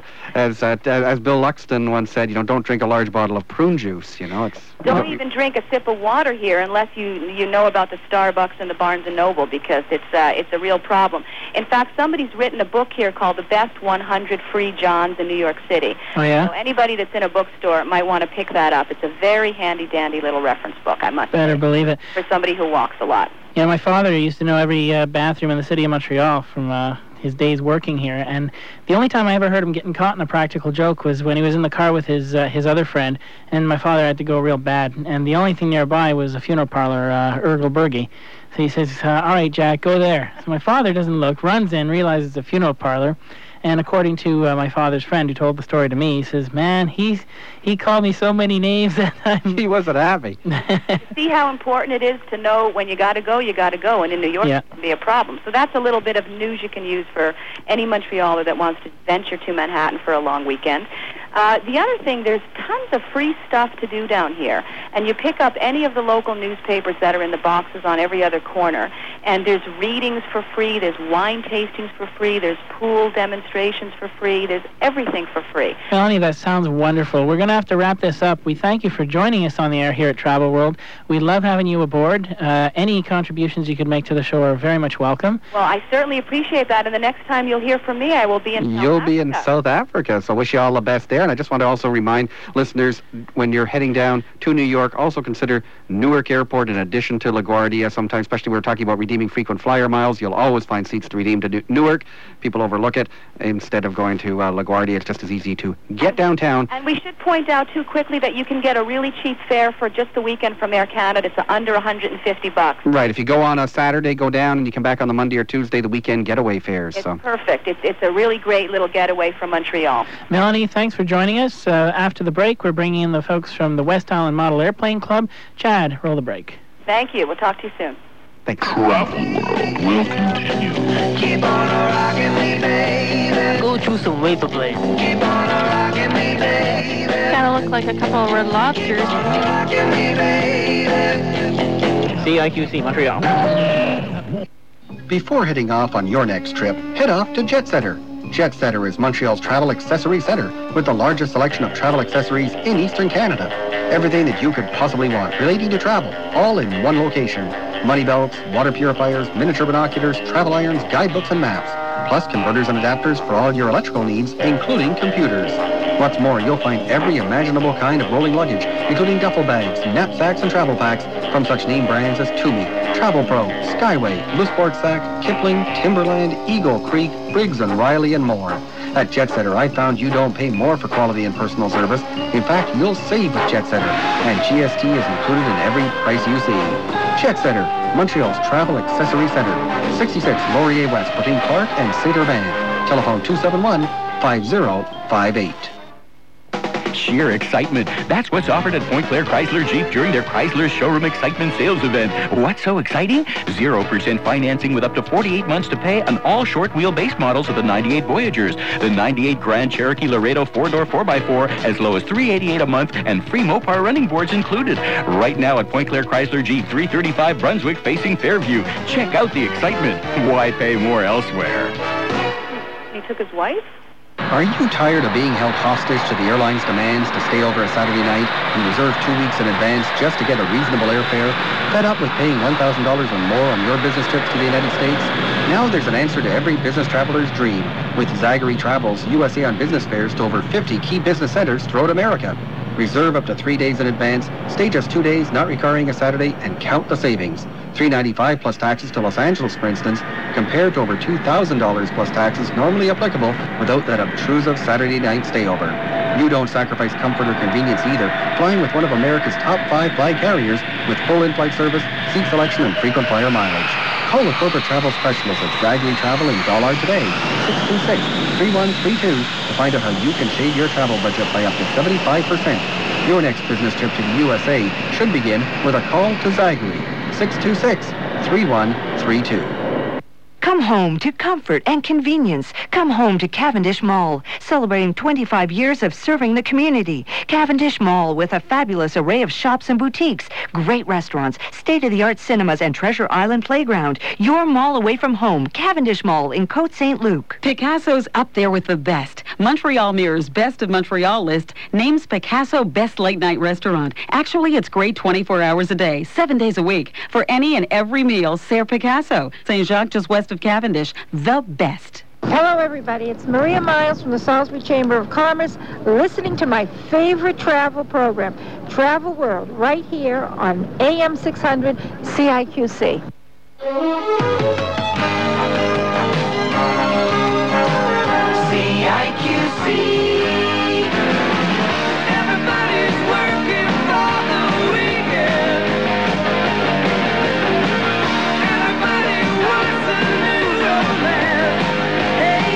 as Bill Luxton once said, don't drink a large bottle of prune juice, it's... Don't even drink a sip of water here unless you know about the Starbucks and the Barnes & Noble, because it's a real problem. In fact, somebody's written a book here called The Best 100 Free Johns in New York City. Oh, yeah? So anybody that's in a bookstore might want to pick that up. It's a very handy-dandy little reference book, I must say. Better believe it. For somebody who walks a lot. Yeah, my father used to know every bathroom in the city of Montreal from his days working here, and the only time I ever heard him getting caught in a practical joke was when he was in the car with his other friend, and my father had to go real bad, and the only thing nearby was a funeral parlor, Ergel Berge. So he says, all right, Jack, go there. So my father doesn't look, runs in, realizes it's a funeral parlor, and according to my father's friend who told the story to me, he says, man, he called me so many names that he wasn't happy. See how important it is to know when you got to go, and in New York it can be a problem. So that's a little bit of news you can use for any Montrealer that wants to venture to Manhattan for a long weekend. The other thing, there's tons of free stuff to do down here, and you pick up any of the local newspapers that are in the boxes on every other corner, and there's readings for free, there's wine tastings for free, there's pool demonstrations for free, there's everything for free. Melanie, that sounds wonderful. We're going to have to wrap this up. We thank you for joining us on the air here at Travel World. We love having you aboard. Any contributions you could make to the show are very much welcome. Well, I certainly appreciate that, and the next time you'll hear from me, I will be in South You'll Africa. be in South Africa, so wish you all the best there. And I just want to also remind listeners, when you're heading down to New York, also consider Newark Airport in addition to LaGuardia. Sometimes, especially when we're talking about redeeming frequent flyer miles, you'll always find seats to redeem to Newark. People overlook it. Instead of going to LaGuardia, it's just as easy to get downtown. And we should point out, too, quickly that you can get a really cheap fare for just the weekend from Air Canada. It's under $150. Right. If you go on a Saturday, go down, and you come back on the Monday or Tuesday, the weekend getaway fares. It's perfect. It's a really great little getaway from Montreal. Melanie, thanks for joining us. After the break, we're bringing in the folks from the West Island Model Airplane Club. Chad, roll the break. Thank you. We'll talk to you soon. Thanks. Travel World will continue. Keep on rocking me, baby. Go choose some vapor blades. Keep on rocking me, baby. Kind of look like a couple of red lobsters. Rocking me, baby. CIQC Montreal. Before heading off on your next trip, head off to Jet Setter. Jet Setter is Montreal's travel accessory center with the largest selection of travel accessories in Eastern Canada. Everything that you could possibly want relating to travel, all in one location. Money belts, water purifiers, miniature binoculars, travel irons, guidebooks, and maps. Plus converters and adapters for all your electrical needs, including computers. What's more, you'll find every imaginable kind of rolling luggage, including duffel bags, knapsacks, and travel packs from such name brands as Toomey, Travel Pro, Skyway, Blue Sport Sack, Kipling, Timberland, Eagle Creek, Briggs & Riley, and more. At Jet Setter, I found you don't pay more for quality and personal service. In fact, you'll save with Jet Setter, and GST is included in every price you see. Jet Setter, Montreal's travel accessory center, 66 Laurier West between Clark and Saint-Urbain. Telephone 271-5058. Sheer excitement. That's what's offered at Pointe-Claire Chrysler Jeep during their Chrysler Showroom Excitement Sales Event. What's so exciting? 0% financing with up to 48 months to pay on all short wheelbase models of the 98 Voyagers, the 98 Grand Cherokee Laredo 4-door 4x4 as low as $388 a month, and free Mopar running boards included. Right now at Pointe-Claire Chrysler Jeep, 335 Brunswick facing Fairview. Check out the excitement. Why pay more elsewhere? He took his wife? Are you tired of being held hostage to the airline's demands to stay over a Saturday night and reserve 2 weeks in advance just to get a reasonable airfare? Fed up with paying $1,000 or more on your business trips to the United States? Now there's an answer to every business traveler's dream with Zagary Travels USA on business fares to over 50 key business centers throughout America. Reserve up to 3 days in advance, stay just 2 days, not requiring a Saturday, and count the savings. $395 plus taxes to Los Angeles, for instance, compared to over $2,000 plus taxes normally applicable without that obtrusive Saturday night stayover. You don't sacrifice comfort or convenience either, flying with one of America's top 5 flag carriers with full in-flight service, seat selection, and frequent flyer mileage. Call the corporate travel specialist at Zagary Travel in Dollard today, 626-3132, to find out how you can shave your travel budget by up to 75%. Your next business trip to the USA should begin with a call to Zagary, 626-3132. Come home to comfort and convenience. Come home to Cavendish Mall, celebrating 25 years of serving the community. Cavendish Mall with a fabulous array of shops and boutiques, great restaurants, state-of-the-art cinemas, and Treasure Island Playground. Your mall away from home, Cavendish Mall in Côte St. Luc. Picasso's up there with the best. Montreal Mirror's Best of Montreal list names Picasso Best Late Night Restaurant. Actually, it's great 24 hours a day, 7 days a week. For any and every meal, Serve Picasso. St. Jacques, just west of Cavendish, the best. Hello, everybody. It's Maria Miles from the Salisbury Chamber of Commerce, listening to my favorite travel program, Travel World, right here on AM 600 CIQC. CIQC. Everybody's working for the weekend. Everybody wants a new romance. Hey,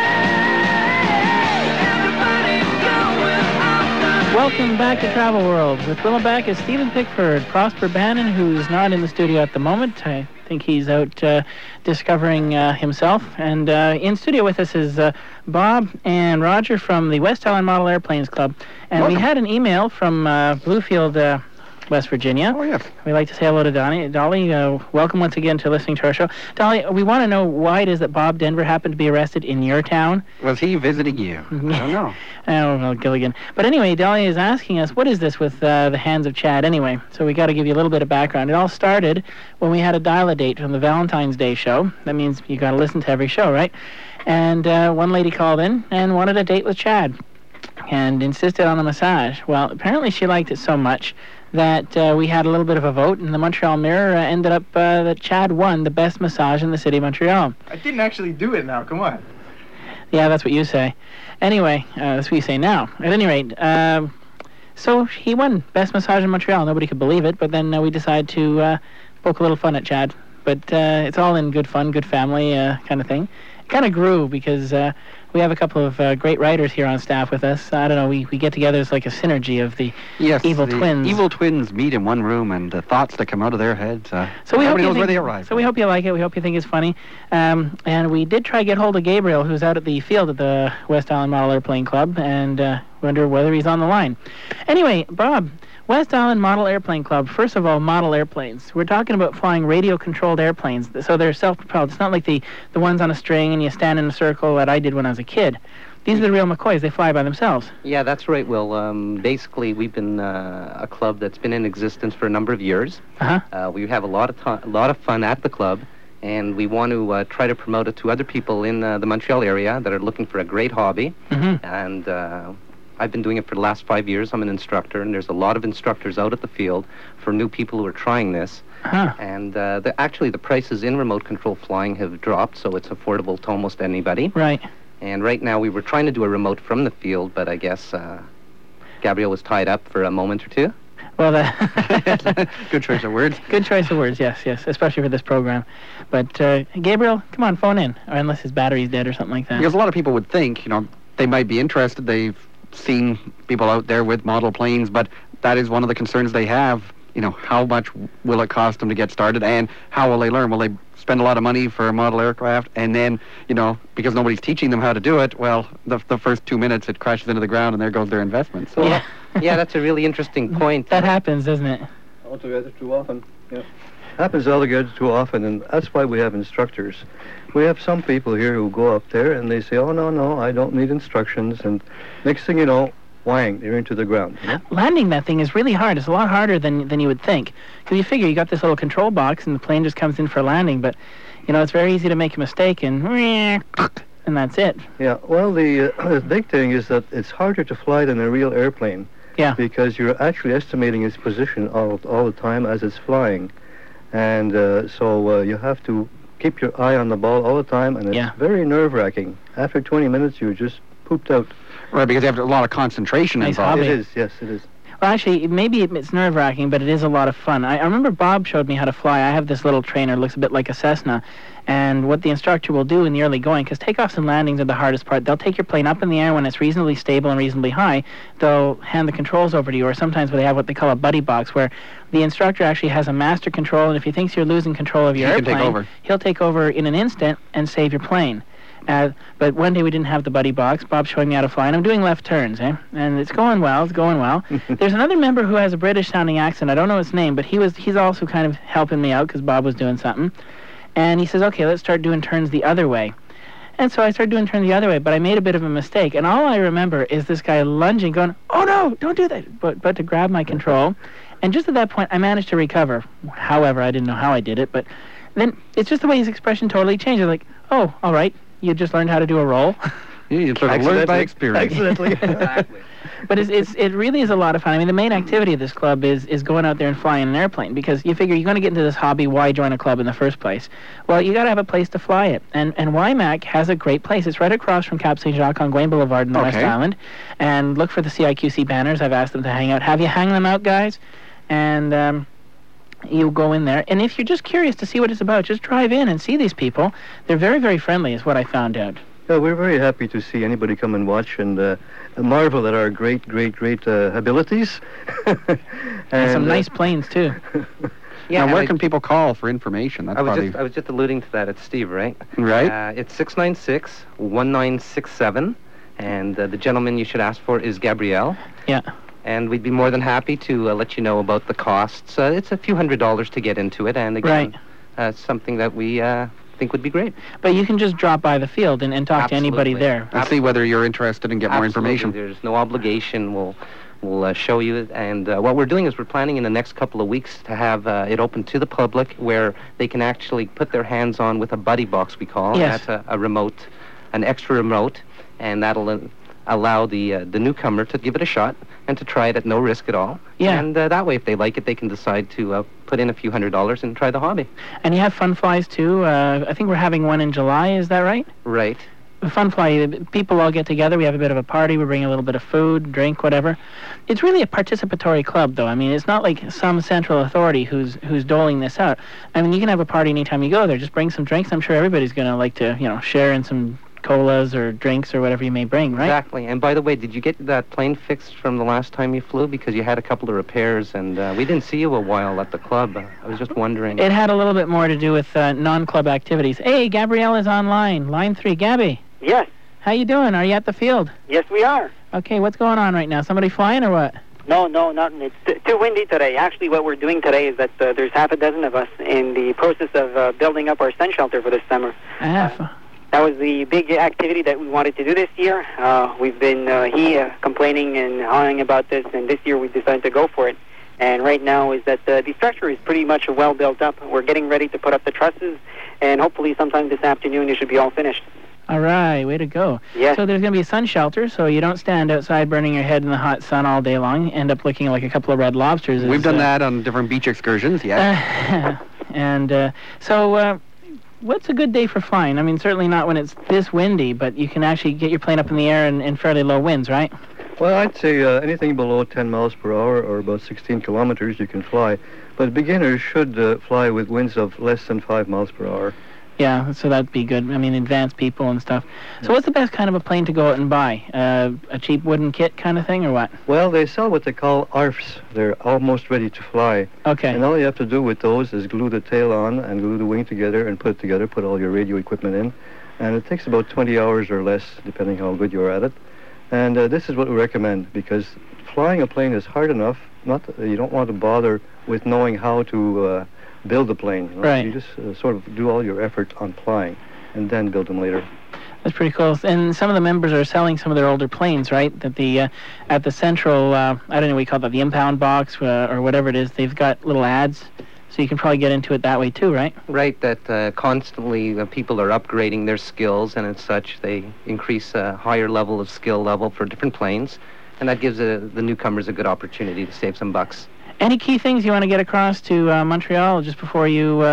yeah. Everybody's going off the... Welcome back to Travel World. With Willem back is Stephen Pickford, Prosper Bannon, who's not in the studio at the moment. I think he's out discovering himself. And in studio with us is Bob and Roger from the West Island Model Airplanes Club. And we had an email from Bluefield, West Virginia. Oh, yes. We'd like to say hello to Dolly. Welcome once again to listening to our show. Dolly, we want to know why it is that Bob Denver happened to be arrested in your town. Was he visiting you? I don't know. Oh, well, Gilligan. But anyway, Dolly is asking us, what is this with the Hands of Chad anyway? So we got to give you a little bit of background. It all started when we had a dial-a-date from the Valentine's Day show. That means you got to listen to every show, right? And one lady called in and wanted a date with Chad and insisted on a massage. Well, apparently she liked it so much that we had a little bit of a vote, and the Montreal Mirror ended up that Chad won the best massage in the city of Montreal. I didn't actually do it now, come on. Yeah, that's what you say. Anyway, that's what you say now. At any rate, so he won best massage in Montreal. Nobody could believe it, but then we decided to poke a little fun at Chad. But it's all in good fun, good family kind of thing. kind of grew because we have a couple of great writers here on staff with us. I don't know, we get together as like a synergy of the evil twins. Evil twins meet in one room, and the thoughts that come out of their heads, so we nobody knows where they arrive. So we hope you like it. We hope you think it's funny. And we did try to get hold of Gabriel, who's out at the field at the West Island Model Airplane Club, and wonder whether he's on the line. Anyway, Bob, West Island Model Airplane Club. First of all, model airplanes. We're talking about flying radio-controlled airplanes, so they're self-propelled. It's not like the ones on a string and you stand in a circle that I did when I was a kid. These are the real McCoys. They fly by themselves. Yeah, that's right, Will. Basically, we've been a club that's been in existence for a number of years. We have a lot of fun at the club, and we want to try to promote it to other people in the Montreal area that are looking for a great hobby. And I've been doing it for the last 5 years. I'm an instructor, and there's a lot of instructors out at the field for new people who are trying this. And actually, the prices in remote control flying have dropped, so it's affordable to almost anybody. Right. And right now, we were trying to do a remote from the field, but I guess Gabriel was tied up for a moment or two. Well, good choice of words. Good choice of words, yes, especially for this program. But Gabriel, come on, phone in, or unless his battery's dead or something like that. Because a lot of people would think, they might be interested. They've seen people out there with model planes, but that is one of the concerns they have. How much will it cost them to get started, and how will they learn? Will they spend a lot of money for a model aircraft, and then, because nobody's teaching them how to do it, well, the first 2 minutes it crashes into the ground, and there goes their investment. So. Yeah, that's a really interesting point. That happens, doesn't it? Altogether too often, yeah. Happens altogether too often, and that's why we have instructors. We have some people here who go up there, and they say, oh, no, I don't need instructions, and next thing you know, whang, they're into the ground. Landing that thing is really hard. It's a lot harder than you would think. Because you figure you got this little control box and the plane just comes in for landing, but, it's very easy to make a mistake and that's it. Yeah, well, the big thing is that it's harder to fly than a real airplane. Yeah. Because you're actually estimating its position all the time as it's flying. And so you have to keep your eye on the ball all the time, and it's very nerve-wracking. After 20 minutes, you're just pooped out. Right, because you have a lot of concentration involved. It is, yes, it is. Well, actually, maybe it's nerve-wracking, but it is a lot of fun. I remember Bob showed me how to fly. I have this little trainer, looks a bit like a Cessna, and what the instructor will do in the early going, because takeoffs and landings are the hardest part, they'll take your plane up in the air when it's reasonably stable and reasonably high. They'll hand the controls over to you, or sometimes they have what they call a buddy box, where the instructor actually has a master control, and if he thinks you're losing control of your airplane, he'll take over in an instant and save your plane. But one day we didn't have the buddy box. Bob's showing me how to fly, and I'm doing left turns, and it's going well. There's another member who has a British-sounding accent. I don't know his name, but he's also kind of helping me out because Bob was doing something. And he says, okay, let's start doing turns the other way. And so I started doing turns the other way, but I made a bit of a mistake. And all I remember is this guy lunging, going, oh, no, don't do that, but to grab my control. And just at that point, I managed to recover. However, I didn't know how I did it, but then it's just the way his expression totally changed. I was like, oh, all right. You just learned how to do a roll. Yeah, you sort of learned by experience. Accidentally. Exactly. But it really is a lot of fun. I mean, the main activity of this club is going out there and flying an airplane, because you figure you're going to get into this hobby, why join a club in the first place? Well, you got to have a place to fly it. And WIMAC has a great place. It's right across from Cap St. Jacques on Gwain Boulevard in the West Island. And look for the CIQC banners. I've asked them to hang out. Have you hang them out, guys? And you go in there, and if you're just curious to see what it's about, just drive in and see these people. They're very, very friendly, is what I found out. Yeah, we're very happy to see anybody come and watch and marvel at our great abilities. and some nice planes, too. Yeah, now, where can people call for information? I was just alluding to that. It's Steve, right? Right. It's 696-1967, and the gentleman you should ask for is Gabrielle. Yeah. And we'd be more than happy to let you know about the costs. It's a few $100s to get into it, and again, something that we think would be great. But you can just drop by the field and talk to anybody there. And see whether you're interested and get more information. There's no obligation. We'll show you. And what we're doing is we're planning in the next couple of weeks to have it open to the public, where they can actually put their hands on with a buddy box, we call. Yes. That's a remote, an extra remote, and that'll allow the newcomer to give it a shot and to try it at no risk at all. Yeah. And that way, if they like it, they can decide to put in a few $100s and try the hobby. And you have fun flies, too. I think we're having one in July, is that right? Right. Fun Fly, people all get together. We have a bit of a party. We bring a little bit of food, drink, whatever. It's really a participatory club, though. I mean, it's not like some central authority who's doling this out. I mean, you can have a party anytime you go there. Just bring some drinks. I'm sure everybody's going to like to, share in some colas or drinks or whatever you may bring, right? Exactly. And by the way, did you get that plane fixed from the last time you flew? Because you had a couple of repairs, and we didn't see you a while at the club. I was just wondering. It had a little bit more to do with non-club activities. Hey, Gabrielle is online. Line 3. Gabby. Yes. How you doing? Are you at the field? Yes, we are. Okay, what's going on right now? Somebody flying or what? No, nothing. It's too windy today. Actually, what we're doing today is that there's half a dozen of us in the process of building up our sun shelter for this summer. That was the big activity that we wanted to do this year. We've been complaining and hawing about this, and this year we decided to go for it. And right now is that the structure is pretty much well built up. We're getting ready to put up the trusses, and hopefully sometime this afternoon it should be all finished. All right, way to go. Yes. So there's going to be a sun shelter, so you don't stand outside burning your head in the hot sun all day long, end up looking like a couple of red lobsters. We've done that on different beach excursions, yes. So what's a good day for flying? I mean, certainly not when it's this windy, but you can actually get your plane up in the air in fairly low winds, right? Well, I'd say anything below 10 miles per hour or about 16 kilometers you can fly. But beginners should fly with winds of less than 5 miles per hour. Yeah, so that'd be good. I mean, advanced people and stuff. So what's the best kind of a plane to go out and buy? A cheap wooden kit kind of thing, or what? Well, they sell what they call ARFs. They're almost ready to fly. Okay. And all you have to do with those is glue the tail on and glue the wing together and put it together, put all your radio equipment in. And it takes about 20 hours or less, depending how good you're at it. And this is what we recommend, because flying a plane is hard enough. You don't want to bother with knowing how to build a plane. Right. You just sort of do all your effort on flying and then build them later. That's pretty cool. And some of the members are selling some of their older planes, right? That at the central, I don't know what you call that, the impound box or whatever it is, they've got little ads. So you can probably get into it that way too, right? Right, that constantly people are upgrading their skills, and as such, they increase a higher level of skill level for different planes. And that gives the newcomers a good opportunity to save some bucks. Any key things you want to get across to Montreal just before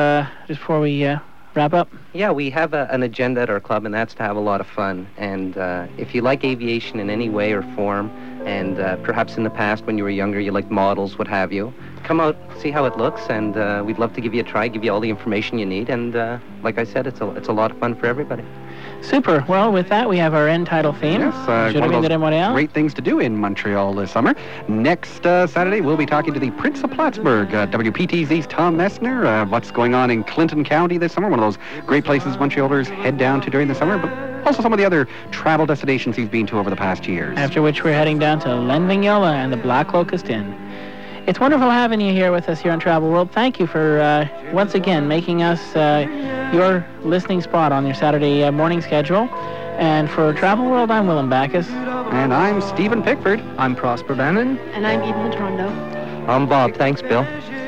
we wrap up? Yeah, we have an agenda at our club, and that's to have a lot of fun. And if you like aviation in any way or form, and perhaps in the past when you were younger you liked models, what have you, come out, see how it looks, and we'd love to give you a try, give you all the information you need. And like I said, it's a lot of fun for everybody. Super. Well, with that, we have our end title theme. Yes, Should have been in Montreal. Great things to do in Montreal this summer. Next Saturday, we'll be talking to the Prince of Plattsburgh, WPTZ's Tom Messner. What's going on in Clinton County this summer? One of those great places Montrealers head down to during the summer, but also some of the other travel destinations he's been to over the past years. After which, we're heading down to Lenvignola and the Black Locust Inn. It's wonderful having you here with us here on Travel World. Thank you for, once again, making us your listening spot on your Saturday morning schedule. And for Travel World, I'm Willem Backus. And I'm Stephen Pickford. I'm Prosper Bannon. And I'm Eden Matrondo. I'm Bob. Thanks, Bill.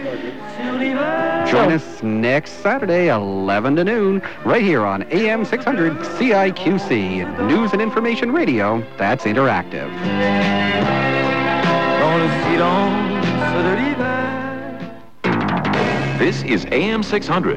Join us next Saturday, 11 to noon, right here on AM 600 CIQC, News and Information Radio that's interactive. This is AM 600.